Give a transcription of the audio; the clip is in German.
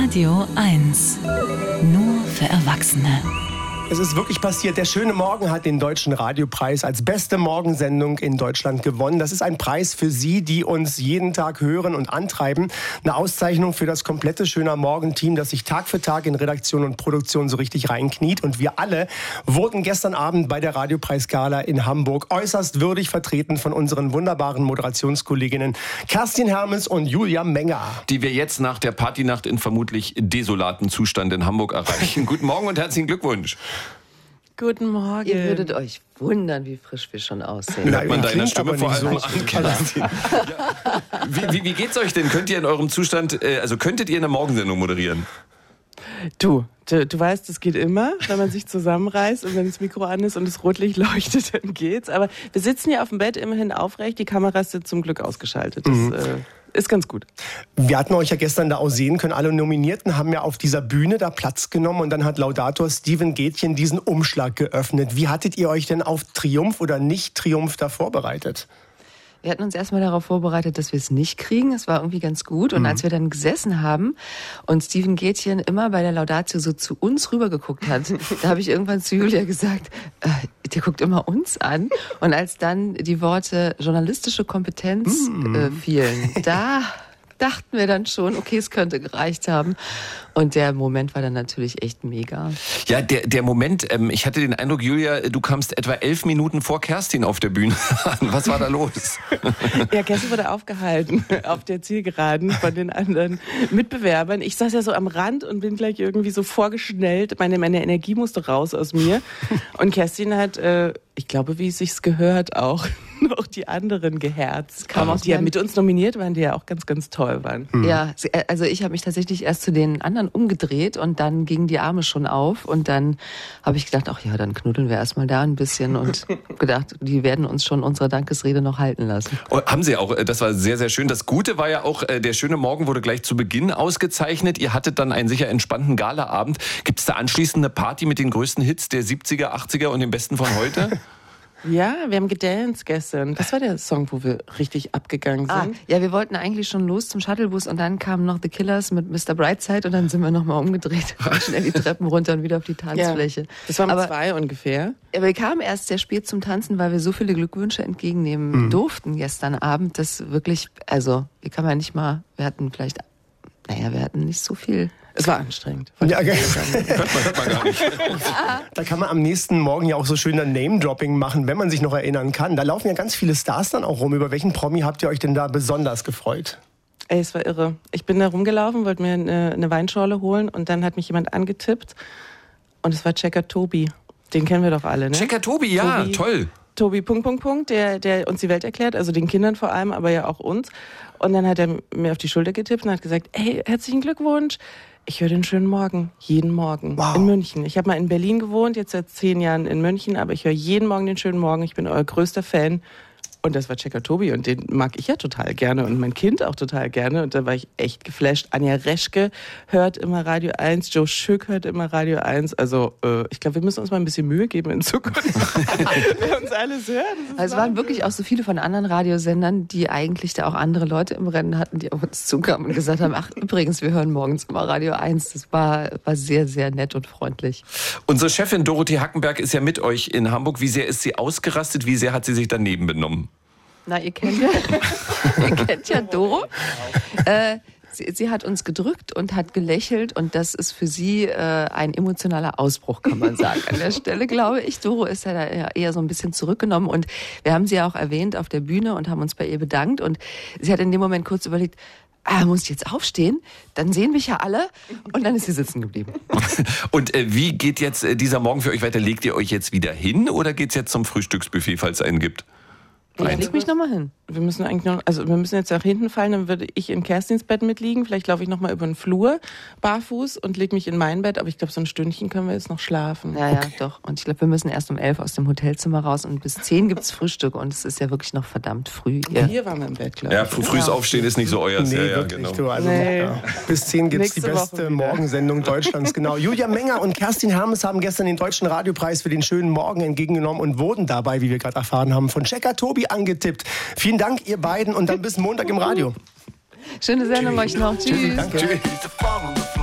Radio 1. Nur für Erwachsene. Es ist wirklich passiert. Der schöne Morgen hat den Deutschen Radiopreis als beste Morgensendung in Deutschland gewonnen. Das ist ein Preis für Sie, die uns jeden Tag hören und antreiben. Eine Auszeichnung für das komplette Schöner Morgen-Team, das sich Tag für Tag in Redaktion und Produktion so richtig reinkniet. Und wir alle wurden gestern Abend bei der Radiopreisgala in Hamburg äußerst würdig vertreten von unseren wunderbaren Moderationskolleginnen Kerstin Hermes und Julia Menger. Die wir jetzt nach der Partynacht in vermutlich desolaten Zustand in Hamburg erreichen. Guten Morgen und herzlichen Glückwunsch. Guten Morgen. Ihr würdet euch wundern, wie frisch wir schon aussehen. Hört man deiner Stimme aber vor nicht allem so an, Kerstin. Ja. Wie geht's euch denn? Könnt ihr in eurem Zustand, könntet ihr eine Morgensendung moderieren? Du weißt, es geht immer, wenn man sich zusammenreißt und wenn das Mikro an ist und das Rotlicht leuchtet, dann geht's. Aber wir sitzen hier auf dem Bett immerhin aufrecht, die Kameras sind zum Glück ausgeschaltet. Das ist ganz gut. Wir hatten euch ja gestern da auch sehen können, alle Nominierten haben ja auf dieser Bühne da Platz genommen und dann hat Laudator Steven Gätchen diesen Umschlag geöffnet. Wie hattet ihr euch denn auf Triumph oder Nicht-Triumph da vorbereitet? Wir hatten uns erstmal darauf vorbereitet, dass wir es nicht kriegen. Es war irgendwie ganz gut. Und als wir dann gesessen haben und Steven Gätchen immer bei der Laudatio so zu uns rübergeguckt hat, da habe ich irgendwann zu Julia gesagt, der guckt immer uns an. Und als dann die Worte journalistische Kompetenz fielen, da dachten wir dann schon, okay, es könnte gereicht haben. Und der Moment war dann natürlich echt mega. Ja, der Moment, ich hatte den Eindruck, Julia, du kamst etwa 11 Minuten vor Kerstin auf der Bühne an. Was war da los? Ja, Kerstin wurde aufgehalten auf der Zielgeraden von den anderen Mitbewerbern. Ich saß ja so am Rand und bin gleich irgendwie so vorgeschnellt. Meine Energie musste raus aus mir. Und Kerstin hat, ich glaube, wie es sich gehört, auch noch die anderen geherzt. Die ja mit uns nominiert waren, die ja auch ganz, ganz toll waren. Ja, also ich habe mich tatsächlich erst zu den anderen umgedreht und dann gingen die Arme schon auf und dann habe ich gedacht, ach ja, dann knuddeln wir erstmal da ein bisschen und gedacht, die werden uns schon unsere Dankesrede noch halten lassen. Oh, haben sie auch, das war sehr, sehr schön. Das Gute war ja auch, der schöne Morgen wurde gleich zu Beginn ausgezeichnet. Ihr hattet dann einen sicher entspannten Galaabend. Gibt es da anschließend eine Party mit den größten Hits der 70er, 80er und den besten von heute? Ja, wir haben gedanced gestern. Das war der Song, wo wir richtig abgegangen sind. Ja, wir wollten eigentlich schon los zum Shuttlebus und dann kamen noch The Killers mit Mr. Brightside und dann sind wir nochmal umgedreht und schnell die Treppen runter und wieder auf die Tanzfläche. Ja, das war um 2 ungefähr. Aber wir kamen erst sehr spät zum Tanzen, weil wir so viele Glückwünsche entgegennehmen durften gestern Abend. Das wirklich, also, wie kann man nicht mal, wir hatten nicht so viel. Es war anstrengend. Ja, okay. Hört man gar nicht. Da kann man am nächsten Morgen ja auch so schön ein Name-Dropping machen, wenn man sich noch erinnern kann. Da laufen ja ganz viele Stars dann auch rum. Über welchen Promi habt ihr euch denn da besonders gefreut? Ey, es war irre. Ich bin da rumgelaufen, wollte mir eine Weinschorle holen und dann hat mich jemand angetippt und es war Checker Tobi. Den kennen wir doch alle, ne? Checker Tobi, ja, Tobi, toll. Tobi, der uns die Welt erklärt, also den Kindern vor allem, aber ja auch uns. Und dann hat er mir auf die Schulter getippt und hat gesagt, hey, herzlichen Glückwunsch. Ich höre den schönen Morgen, jeden Morgen, in München. Ich habe mal in Berlin gewohnt, jetzt seit 10 Jahren in München, aber ich höre jeden Morgen den schönen Morgen. Ich bin euer größter Fan. Und das war Checker Tobi und den mag ich ja total gerne und mein Kind auch total gerne. Und da war ich echt geflasht. Anja Reschke hört immer Radio 1, Joe Schück hört immer Radio 1. Also ich glaube, wir müssen uns mal ein bisschen Mühe geben in Zukunft. Wer uns alles hört. Also es waren wirklich auch so viele von anderen Radiosendern, die eigentlich da auch andere Leute im Rennen hatten, die auf uns zukamen und gesagt haben, ach übrigens, wir hören morgens immer Radio 1. Das war sehr, sehr nett und freundlich. Unsere Chefin Dorothee Hackenberg ist ja mit euch in Hamburg. Wie sehr ist sie ausgerastet? Wie sehr hat sie sich daneben benommen? Na, ihr kennt ja Doro. Sie hat uns gedrückt und hat gelächelt und das ist für sie ein emotionaler Ausbruch, kann man sagen. An der Stelle glaube ich, Doro ist ja da eher so ein bisschen zurückgenommen und wir haben sie ja auch erwähnt auf der Bühne und haben uns bei ihr bedankt und sie hat in dem Moment kurz überlegt, muss ich jetzt aufstehen? Dann sehen mich ja alle. Und dann ist sie sitzen geblieben. Und wie geht jetzt dieser Morgen für euch weiter? Legt ihr euch jetzt wieder hin oder geht's jetzt zum Frühstücksbuffet, falls es einen gibt? Ich leg mich nochmal hin. Wir müssen jetzt nach hinten fallen, dann würde ich in Kerstins Bett mitliegen. Vielleicht laufe ich nochmal über den Flur, barfuß und lege mich in mein Bett. Aber ich glaube, so ein Stündchen können wir jetzt noch schlafen. Ja, doch. Und ich glaube, wir müssen erst um 11 aus dem Hotelzimmer raus und bis 10 gibt's Frühstück. Und es ist ja wirklich noch verdammt früh. Ja. Hier waren wir im Bett, glaube ich. Ja, frühes Aufstehen ist nicht so euers. Nee, ja, wirklich. genau. Du, also, bis 10 gibt's die beste Morgensendung Deutschlands. Genau. Julia Menger und Kerstin Hermes haben gestern den Deutschen Radiopreis für den schönen Morgen entgegengenommen und wurden dabei, wie wir gerade erfahren haben, von Checker Tobi angetippt. Vielen Dank, ihr beiden, und dann bis Montag im Radio. Schöne Sendung euch noch. Tschüss. Danke. Tschüss.